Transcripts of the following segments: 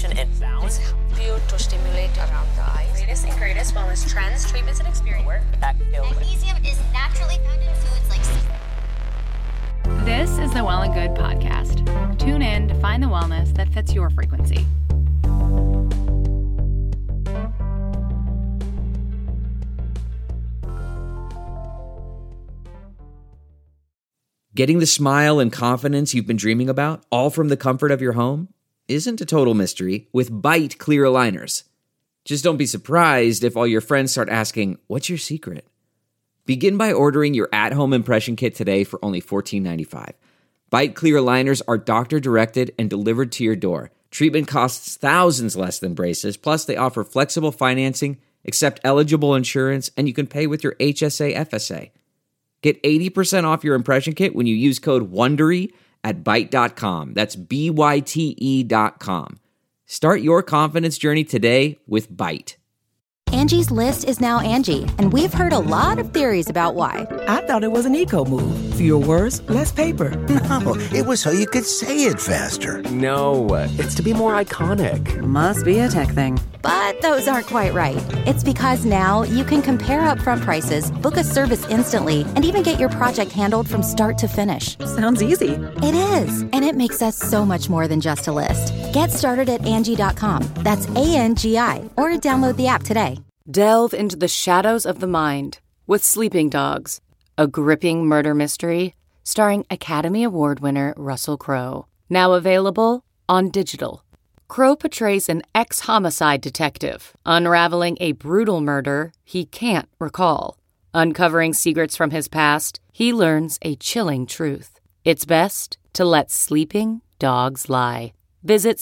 stimulation in sounds. You to stimulate around the eyes. Latest and greatest wellness trends, treatments, and experience. Magnesium is naturally found in foods like This is the Well and Good podcast. Tune in to find the wellness that fits your frequency. Getting the smile and confidence you've been dreaming about, all from the comfort of your home, isn't a total mystery with Byte clear aligners. Just don't be surprised if all your friends start asking, "What's your secret?" Begin by ordering your at-home impression kit today for only $14.95. Byte clear aligners are doctor-directed and delivered to your door. Treatment costs thousands less than braces, plus they offer flexible financing, accept eligible insurance, and you can pay with your HSA FSA. Get 80% off your impression kit when you use code WONDERY at Byte.com. That's BYTE.com. Start your confidence journey today with Byte. Angie's List is now Angie, and we've heard a lot of theories about why. I thought it was an eco move. Fewer words, less paper. No, it was so you could say it faster. No, it's to be more iconic. Must be a tech thing. But those aren't quite right. It's because now you can compare upfront prices, book a service instantly, and even get your project handled from start to finish. Sounds easy. It is, and it makes us so much more than just a list. Get started at Angie.com. That's ANGI, or download the app today. Delve into the shadows of the mind with Sleeping Dogs, a gripping murder mystery starring Academy Award winner Russell Crowe. Now available on digital. Crowe portrays an ex-homicide detective unraveling a brutal murder he can't recall. Uncovering secrets from his past, he learns a chilling truth. It's best to let sleeping dogs lie. Visit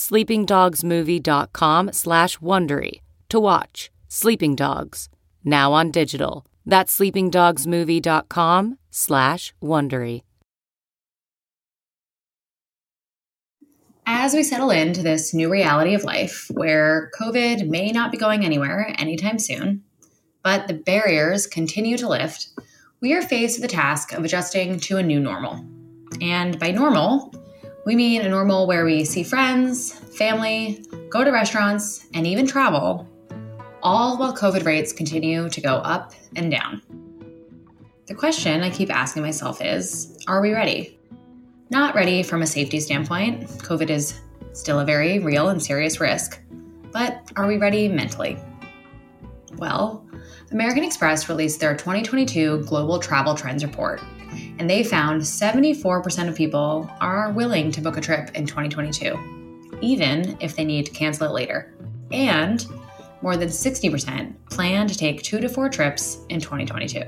sleepingdogsmovie.com/Wondery to watch Sleeping Dogs, now on digital. That's sleepingdogsmovie.com/Wondery. As we settle into this new reality of life, where COVID may not be going anywhere anytime soon, but the barriers continue to lift, we are faced with the task of adjusting to a new normal. And by normal, we mean a normal where we see friends, family, go to restaurants, and even travel, all while COVID rates continue to go up and down. The question I keep asking myself is, are we ready? Not ready from a safety standpoint. COVID is still a very real and serious risk. But are we ready mentally? Well, American Express released their 2022 Global Travel Trends Report, and they found 74% of people are willing to book a trip in 2022, even if they need to cancel it later. And more than 60% plan to take 2 to 4 trips in 2022.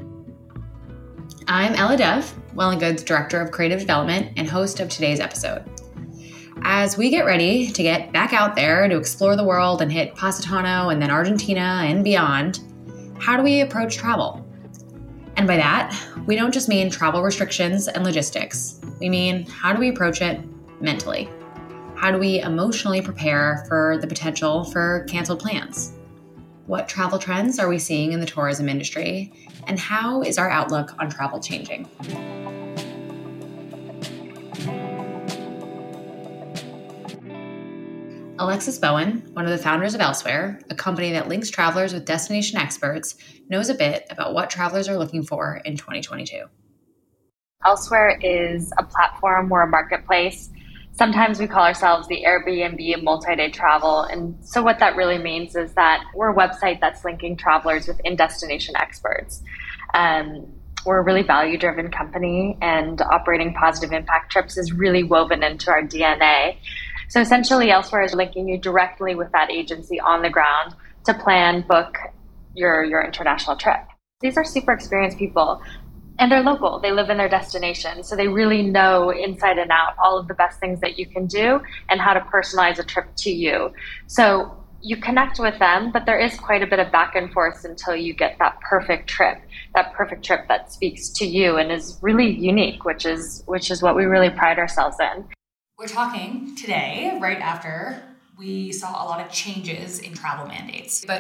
I'm Ella Dev, Well and Good's Director of Creative Development and host of today's episode. As we get ready to get back out there to explore the world and hit Positano and then Argentina and beyond, how do we approach travel? And by that, we don't just mean travel restrictions and logistics. We mean, how do we approach it mentally? How do we emotionally prepare for the potential for canceled plans? What travel trends are we seeing in the tourism industry? And how is our outlook on travel changing? Alexis Bowen, one of the founders of Elsewhere, a company that links travelers with destination experts, knows a bit about what travelers are looking for in 2022. Elsewhere is a platform, we're a marketplace. Sometimes we call ourselves the Airbnb of multi-day travel. And so what that really means is that we're a website that's linking travelers with in-destination experts. We're a really value-driven company, and operating positive impact trips is really woven into our DNA. So essentially, Elsewhere is linking you directly with that agency on the ground to plan, book your international trip. These are super experienced people. And they're local. They live in their destination. So they really know inside and out all of the best things that you can do and how to personalize a trip to you. So you connect with them, but there is quite a bit of back and forth until you get that perfect trip that speaks to you and is really unique, which is what we really pride ourselves in. We're talking today, right after we saw a lot of changes in travel mandates. But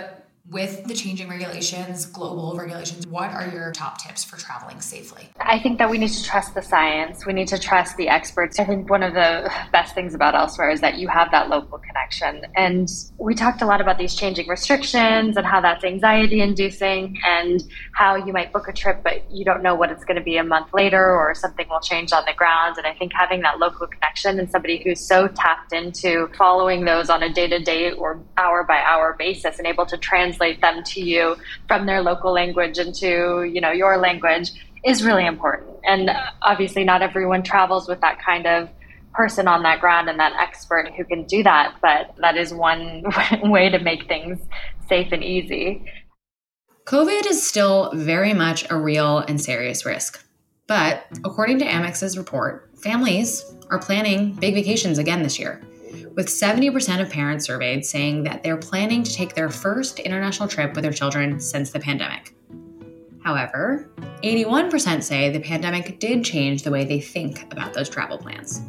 With the changing regulations, global regulations, what are your top tips for traveling safely? I think that we need to trust the science. We need to trust the experts. I think one of the best things about Elsewhere is that you have that local connection. And we talked a lot about these changing restrictions and how that's anxiety inducing and how you might book a trip, but you don't know what it's going to be a month later or something will change on the ground. And I think having that local connection and somebody who's so tapped into following those on a day-to-day or hour-by-hour basis and able to translate them to you from their local language into, your language is really important. And obviously not everyone travels with that kind of person on that ground and that expert who can do that, but that is one way to make things safe and easy. COVID is still very much a real and serious risk. But according to Amex's report, families are planning big vacations again this year, with 70% of parents surveyed saying that they're planning to take their first international trip with their children since the pandemic. However, 81% say the pandemic did change the way they think about those travel plans.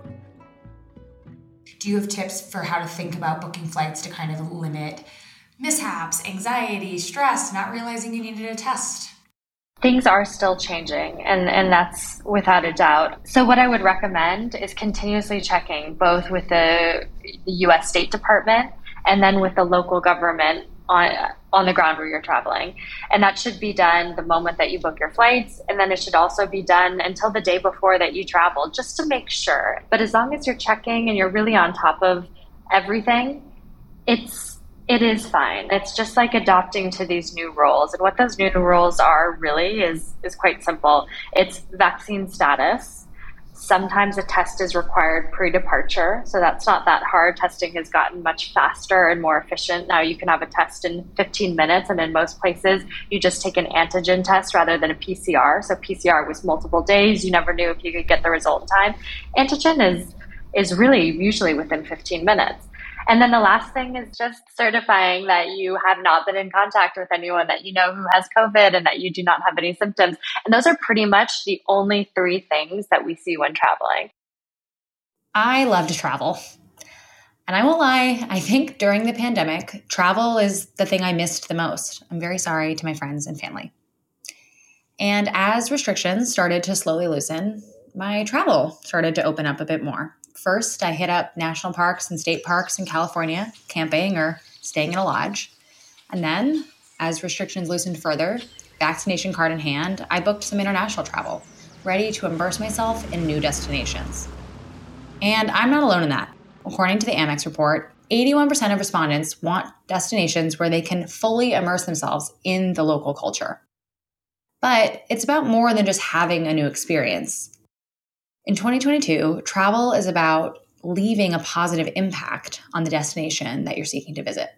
Do you have tips for how to think about booking flights to kind of limit mishaps, anxiety, stress, not realizing you needed a test? Things are still changing, and that's without a doubt. So what I would recommend is continuously checking both with the U.S. State Department and then with the local government on the ground where you're traveling. And that should be done the moment that you book your flights, and then it should also be done until the day before that you travel, just to make sure. But as long as you're checking and you're really on top of everything, it is fine. It's just like adopting to these new rules. And what those new rules are really is quite simple. It's vaccine status. Sometimes a test is required pre-departure, so that's not that hard. Testing has gotten much faster and more efficient. Now you can have a test in 15 minutes, and in most places, you just take an antigen test rather than a PCR. So PCR was multiple days. You never knew if you could get the result in time. Antigen is really usually within 15 minutes. And then the last thing is just certifying that you have not been in contact with anyone that you know who has COVID and that you do not have any symptoms. And those are pretty much the only 3 things that we see when traveling. I love to travel. And I won't lie, I think during the pandemic, travel is the thing I missed the most. I'm very sorry to my friends and family. And as restrictions started to slowly loosen, my travel started to open up a bit more. First, I hit up national parks and state parks in California, camping or staying in a lodge. And then, as restrictions loosened further, vaccination card in hand, I booked some international travel, ready to immerse myself in new destinations. And I'm not alone in that. According to the Amex report, 81% of respondents want destinations where they can fully immerse themselves in the local culture. But it's about more than just having a new experience. In 2022, travel is about leaving a positive impact on the destination that you're seeking to visit.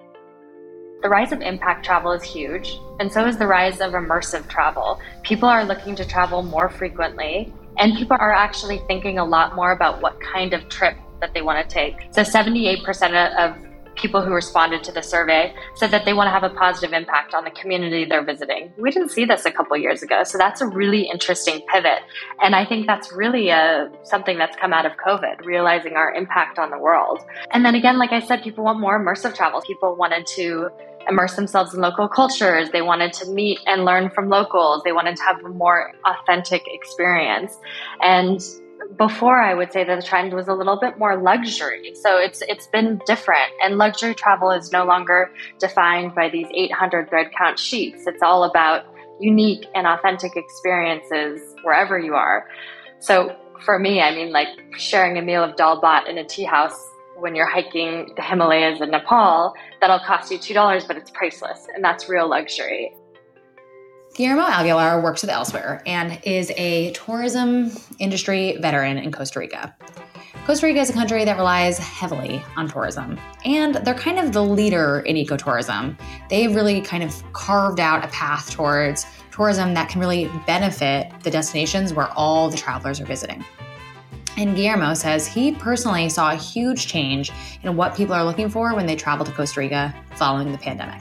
The rise of impact travel is huge, and so is the rise of immersive travel. People are looking to travel more frequently, and people are actually thinking a lot more about what kind of trip that they want to take. So 78% of people who responded to the survey said that they want to have a positive impact on the community they're visiting. We didn't see this a couple years ago, so that's a really interesting pivot. And I think that's really something that's come out of COVID, realizing our impact on the world. And then again, like I said, people want more immersive travel. People wanted to immerse themselves in local cultures. They wanted to meet and learn from locals. They wanted to have a more authentic experience. And before, I would say that the trend was a little bit more luxury. So it's been different. And luxury travel is no longer defined by these 800 thread count sheets. It's all about unique and authentic experiences wherever you are. So for me, I mean, like sharing a meal of dal bhat in a tea house when you're hiking the Himalayas in Nepal, that'll cost you $2, but it's priceless. And that's real luxury. Guillermo Aguilar works with Elsewhere and is a tourism industry veteran in Costa Rica. Costa Rica is a country that relies heavily on tourism, and they're kind of the leader in ecotourism. They've really kind of carved out a path towards tourism that can really benefit the destinations where all the travelers are visiting. And Guillermo says he personally saw a huge change in what people are looking for when they travel to Costa Rica following the pandemic.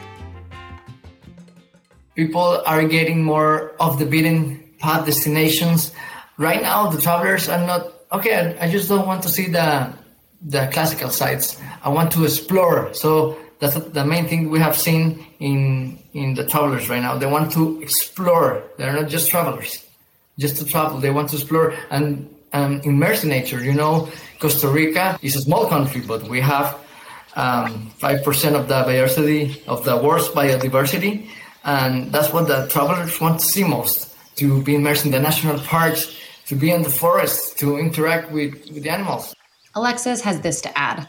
People are getting more off the beaten path destinations. Right now, the travelers are not, okay, I just don't want to see the classical sites. I want to explore. So that's the main thing we have seen in the travelers right now. They want to explore. They're not just travelers, just to travel. They want to explore and immerse in nature. You know, Costa Rica is a small country, but we have 5% of the diversity of the world's biodiversity, and that's what the travelers want to see most: to be immersed in the national parks, to be in the forest, to interact with the animals. Alexis has this to add.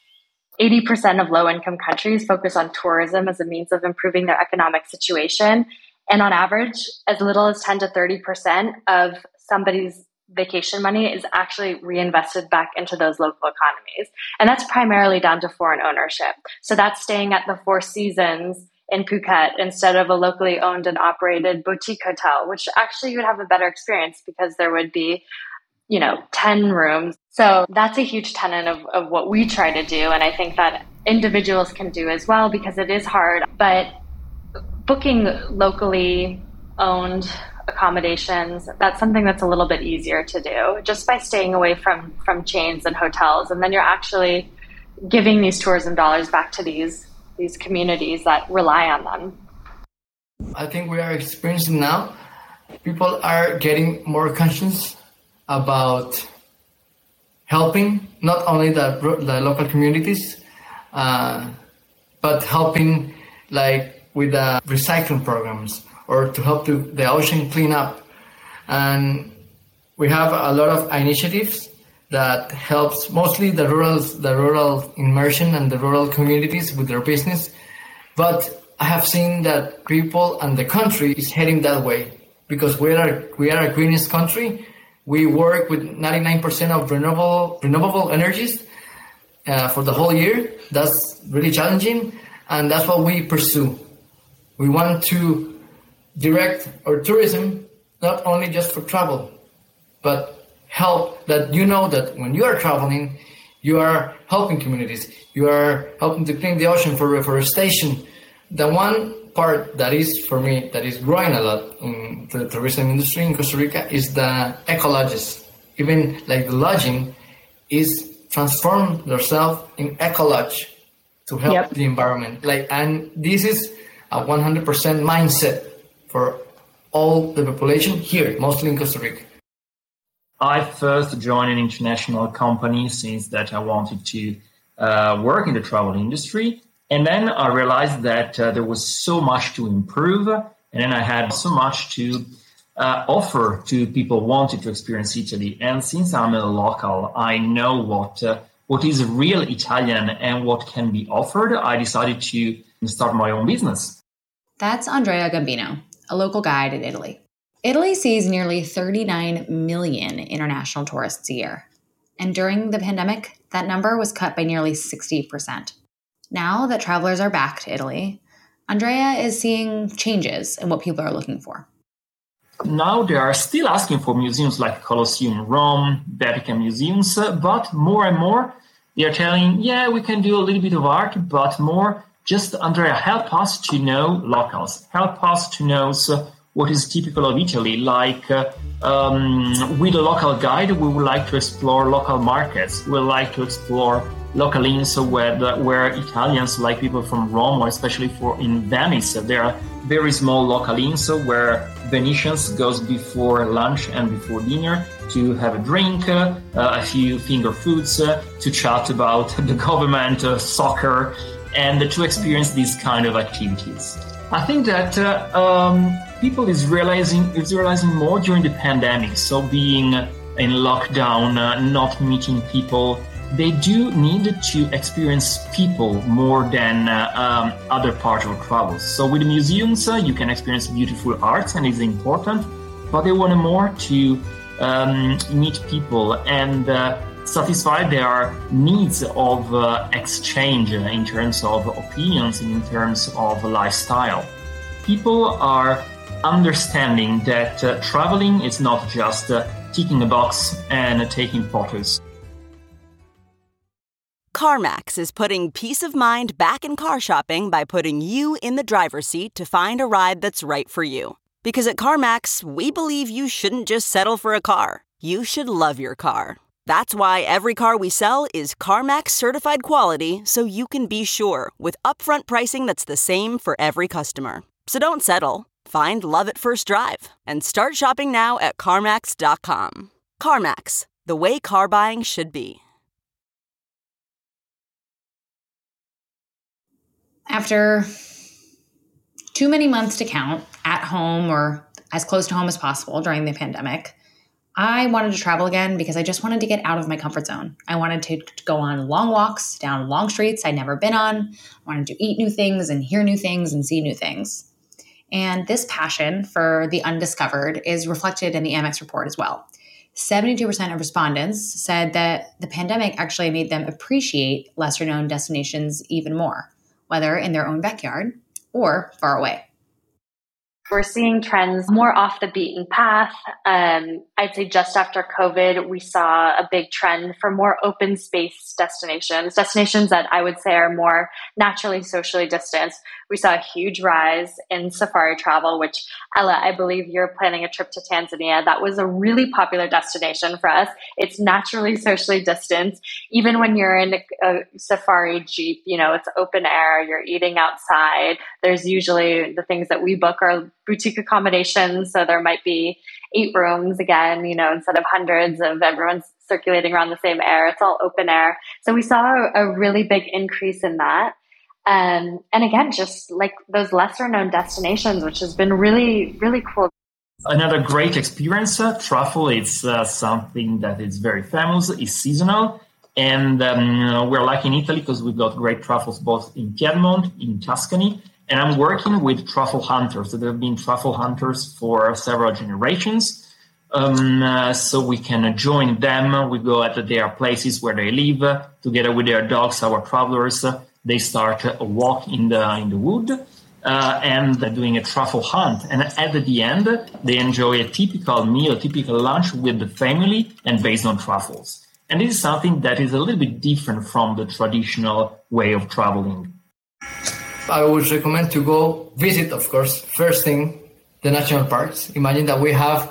80% of low-income countries focus on tourism as a means of improving their economic situation. And on average, as little as 10 to 30% of somebody's vacation money is actually reinvested back into those local economies. And that's primarily down to foreign ownership. So that's staying at the Four Seasons in Phuket instead of a locally owned and operated boutique hotel, which actually you would have a better experience because there would be 10 rooms. So that's a huge tenet of what we try to do. And I think that individuals can do as well because it is hard. But booking locally owned accommodations, that's something that's a little bit easier to do just by staying away from chains and hotels. And then you're actually giving these tourism dollars back to these communities that rely on them. I think we are experiencing now, people are getting more conscious about helping not only the local communities, but helping with the recycling programs or to help the ocean clean up. And we have a lot of initiatives that helps mostly the rural immersion and the rural communities with their business. But I have seen that people and the country is heading that way because we are a greenest country. We work with 99% of renewable energies for the whole year. That's really challenging, and that's what we pursue. We want to direct our tourism not only just for travel, but help that that when you are traveling, you are helping communities. You are helping to clean the ocean for reforestation. The one part that is, for me, that is growing a lot in the tourism industry in Costa Rica is the eco-lodges. Even the lodging is transformed themselves in eco-lodge to help the environment. And this is a 100% mindset for all the population here, mostly in Costa Rica. I first joined an international company since that I wanted to work in the travel industry. And then I realized that there was so much to improve. And then I had so much to offer to people wanting to experience Italy. And since I'm a local, I know what is real Italian and what can be offered. I decided to start my own business. That's Andrea Gambino, a local guide in Italy. Italy sees nearly 39 million international tourists a year. And during the pandemic, that number was cut by nearly 60%. Now that travelers are back to Italy, Andrea is seeing changes in what people are looking for. Now they are still asking for museums like Colosseum Rome, Vatican museums, but more and more they are telling, we can do a little bit of art, but more just, Andrea, help us to know locals, help us to know what is typical of Italy. With a local guide, we would like to explore local markets. We would like to explore local inns where Italians, like people from Rome, or especially in Venice, there are very small local inns where Venetians goes before lunch and before dinner to have a drink, a few finger foods, to chat about the government, soccer, and to experience these kind of activities. I think that people is realizing more during the pandemic. So being in lockdown, not meeting people, they do need to experience people more than other parts of travel. So with the museums, you can experience beautiful art, and it's important, but they want more to meet people and satisfy their needs of exchange in terms of opinions and in terms of lifestyle. People are understanding that traveling is not just ticking a box and taking photos. CarMax is putting peace of mind back in car shopping by putting you in the driver's seat to find a ride that's right for you. Because at CarMax, we believe you shouldn't just settle for a car. You should love your car. That's why every car we sell is CarMax certified quality, so you can be sure with upfront pricing that's the same for every customer. So don't settle. Find love at first drive and start shopping now at CarMax.com. CarMax, the way car buying should be. After too many months to count at home or as close to home as possible during the pandemic, I wanted to travel again because I just wanted to get out of my comfort zone. I wanted to go on long walks down long streets I'd never been on. I wanted to eat new things and hear new things and see new things. And this passion for the undiscovered is reflected in the Amex report as well. 72% of respondents said that the pandemic actually made them appreciate lesser-known destinations even more, whether in their own backyard or far away. We're seeing trends more off the beaten path. I'd say just after COVID, we saw a big trend for more open space destinations that I would say are more naturally socially distanced. We saw a huge rise in safari travel, which, Ella, I believe you're planning a trip to Tanzania. That was a really popular destination for us. It's naturally socially distanced. Even when you're in a safari jeep, it's open air, you're eating outside. There's usually the things that we book are boutique accommodations. So there might be 8 rooms again, instead of hundreds of everyone's circulating around the same air. It's all open air. So we saw a really big increase in that. And again, just like those lesser known destinations, which has been really, really cool. Another great experience, truffle, it's something that is very famous, is seasonal. And we're like in Italy because we've got great truffles both in Piedmont, in Tuscany. And I'm working with truffle hunters. So there have been truffle hunters for several generations. So we can join them. We go at their places where they live together with their dogs, our travelers. They start a walk in the wood and they're doing a truffle hunt. And at the end, they enjoy a typical meal, a typical lunch with the family and based on truffles. And this is something that is a little bit different from the traditional way of traveling. I would recommend to go visit, of course, first thing, the national parks. Imagine that we have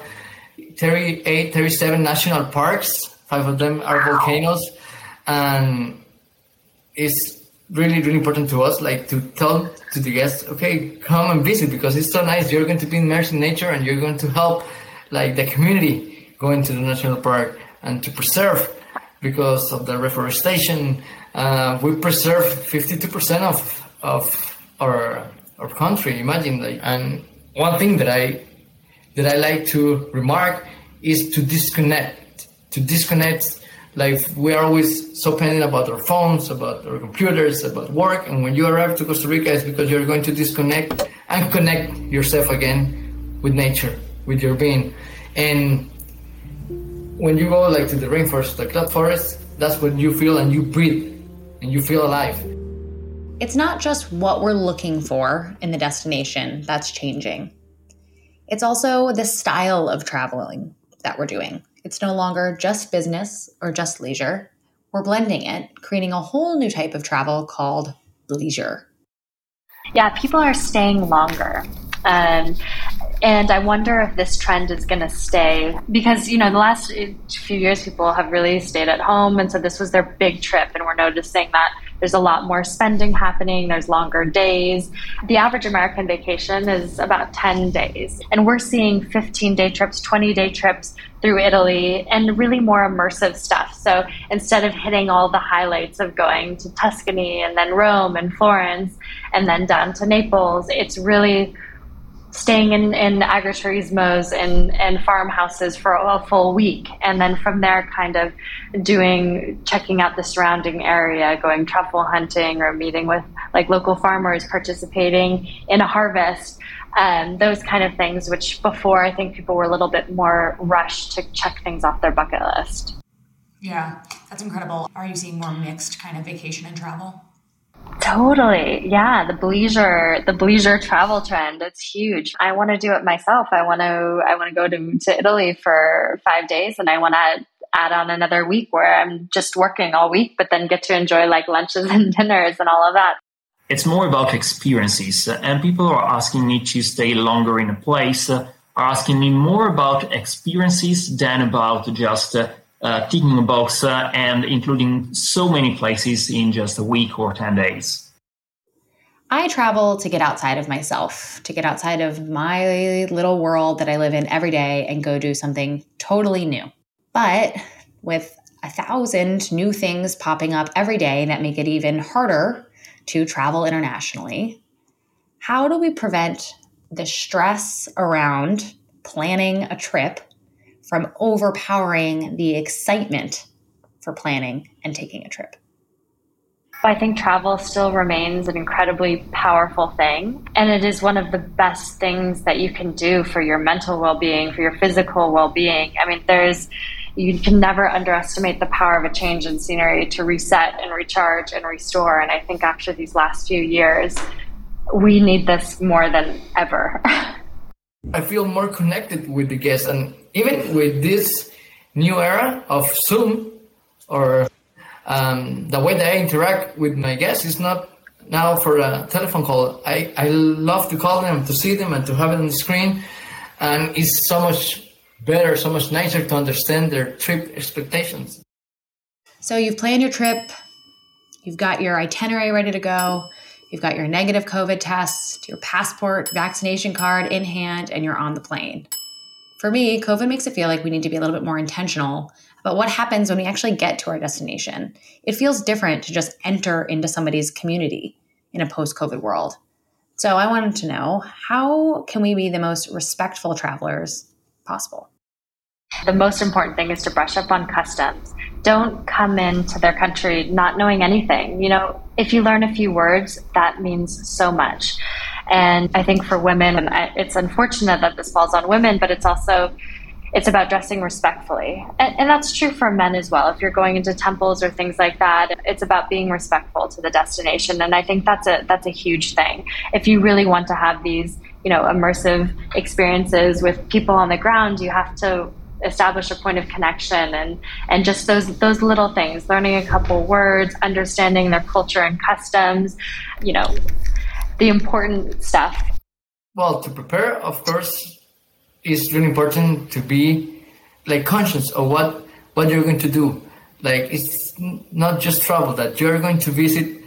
37 national parks. 5 of them are volcanoes. And it's really, really important to us, like to tell to the guests, okay, come and visit because it's so nice. You're going to be immersed in nature and you're going to help like the community go into the national park and to preserve because of the reforestation. We preserve 52% of our country. Imagine that. And one thing that I like to remark is to disconnect. Like we are always so pending about our phones, about our computers, about work. And when you arrive to Costa Rica, it's because you're going to disconnect and connect yourself again with nature, with your being. And when you go like to the rainforest, the cloud forest, that's when you feel and you breathe and you feel alive. It's not just what we're looking for in the destination that's changing. It's also the style of traveling that we're doing. It's no longer just business or just leisure. We're blending it, creating a whole new type of travel called leisure. Yeah, people are staying longer. And I wonder if this trend is going to stay because, the last few years, people have really stayed at home. And so this was their big trip. And we're noticing that there's a lot more spending happening. There's longer days. The average American vacation is about 10 days. And we're seeing 15-day trips, 20-day trips through Italy and really more immersive stuff. So instead of hitting all the highlights of going to Tuscany and then Rome and Florence and then down to Naples, it's really staying in agriturismos and farmhouses for a full week. And then from there kind of checking out the surrounding area, going truffle hunting or meeting with like local farmers, participating in a harvest, those kind of things, which before I think people were a little bit more rushed to check things off their bucket list. Yeah, that's incredible. Are you seeing more mixed kind of vacation and travel? Totally. Yeah. The bleisure travel trend. It's huge. I want to do it myself. I want to go to Italy for 5 days and I want to add on another week where I'm just working all week, but then get to enjoy like lunches and dinners and all of that. It's more about experiences and people are asking me to stay longer in a place, are asking me more about experiences than about just ticking a box and including so many places in just a week or 10 days. I travel to get outside of myself, to get outside of my little world that I live in every day and go do something totally new. But with 1,000 new things popping up every day that make it even harder to travel internationally, how do we prevent the stress around planning a trip from overpowering the excitement for planning and taking a trip? I think travel still remains an incredibly powerful thing, and it is one of the best things that you can do for your mental well-being, for your physical well-being. I mean, you can never underestimate the power of a change in scenery to reset and recharge and restore. And I think after these last few years, we need this more than ever. I feel more connected with the guests, and even with this new era of Zoom, or the way that I interact with my guests is not now for a telephone call. I love to call them, to see them, and to have it on the screen, and it's so much better, so much nicer to understand their trip expectations. So you've planned your trip, you've got your itinerary ready to go, you've got your negative COVID test, your passport, vaccination card in hand, and you're on the plane. For me, COVID makes it feel like we need to be a little bit more intentional about what happens when we actually get to our destination. It feels different to just enter into somebody's community in a post-COVID world. So I wanted to know, how can we be the most respectful travelers possible? The most important thing is to brush up on customs. Don't come into their country not knowing anything. You know, if you learn a few words, that means so much. And I think for women, it's unfortunate that this falls on women, but it's about dressing respectfully. And that's true for men as well. If you're going into temples or things like that, it's about being respectful to the destination. And I think that's a huge thing. If you really want to have these, immersive experiences with people on the ground, you have to establish a point of connection and just those little things, learning a couple words, understanding their culture and customs, the important stuff. Well, to prepare, of course, it's really important to be conscious of what you're going to do. It's not just travel, that you're going to visit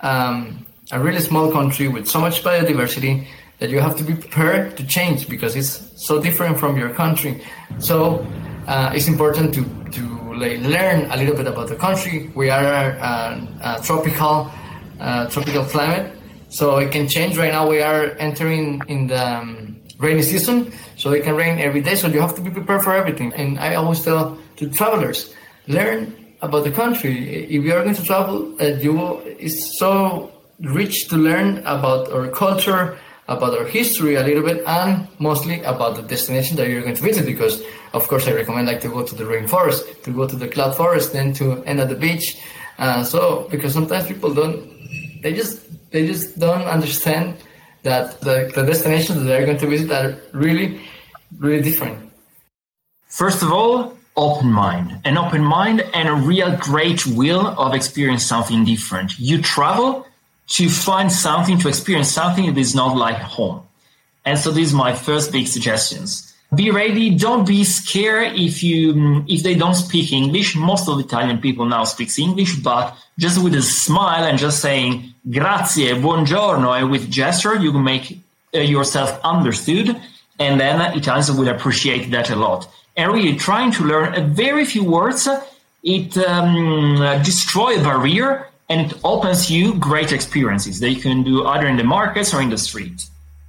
a really small country with so much biodiversity that you have to be prepared to change because it's so different from your country. So it's important to learn a little bit about the country. We are a tropical climate, so it can change. Right now we are entering in the rainy season, so it can rain every day, so you have to be prepared for everything. And I always tell to travelers, learn about the country. If you are going to travel, it's so rich to learn about our culture, about our history a little bit, and mostly about the destination that you're going to visit, because of course I recommend to go to the rainforest, to go to the cloud forest, then to end at the beach. Because sometimes people they just don't understand that the destinations that they're going to visit are really, really different. First of all, open mind. An open mind and a real great will of experience something different. You travel to find something, to experience something that is not like home. And so these are my first big suggestions. Be ready. Don't be scared if they don't speak English. Most of the Italian people now speaks English, but just with a smile and just saying grazie, buongiorno, and with gesture, you can make yourself understood. And then Italians will appreciate that a lot. And really trying to learn a very few words, it destroys a barrier and it opens you great experiences that you can do either in the markets or in the street.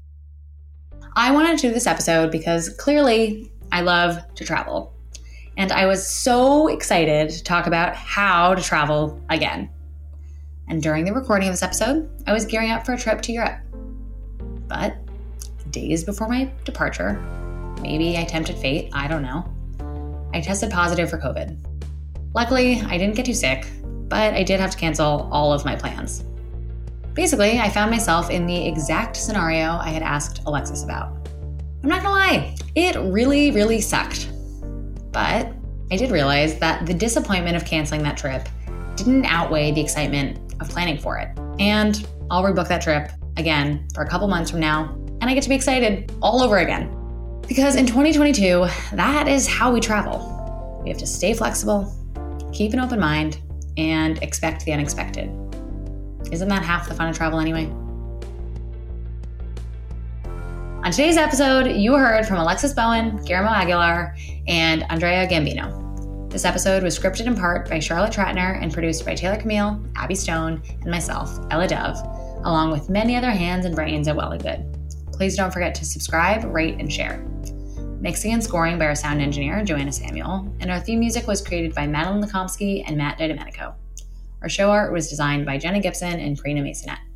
I wanted to do this episode because clearly I love to travel. And I was so excited to talk about how to travel again. And during the recording of this episode, I was gearing up for a trip to Europe. But days before my departure, maybe I tempted fate, I don't know, I tested positive for COVID. Luckily, I didn't get too sick, but I did have to cancel all of my plans. Basically, I found myself in the exact scenario I had asked Alexis about. I'm not gonna lie, it really, really sucked. But I did realize that the disappointment of canceling that trip didn't outweigh the excitement of planning for it. And I'll rebook that trip again for a couple months from now, and I get to be excited all over again. Because in 2022, that is how we travel. We have to stay flexible, keep an open mind, and expect the unexpected. Isn't that half the fun of travel anyway? On today's episode, you heard from Alexis Bowen, Guillermo Aguilar, and Andrea Gambino. This episode was scripted in part by Charlotte Tratner and produced by Taylor Camille, Abby Stone, and myself, Ella Dove, along with many other hands and brains at Well and Good. Please don't forget to subscribe, rate, and share. Mixing and scoring by our sound engineer, Joanna Samuel, and our theme music was created by Madeline Lekomsky and Matt DiDomenico. Our show art was designed by Jenna Gibson and Karina Masonette.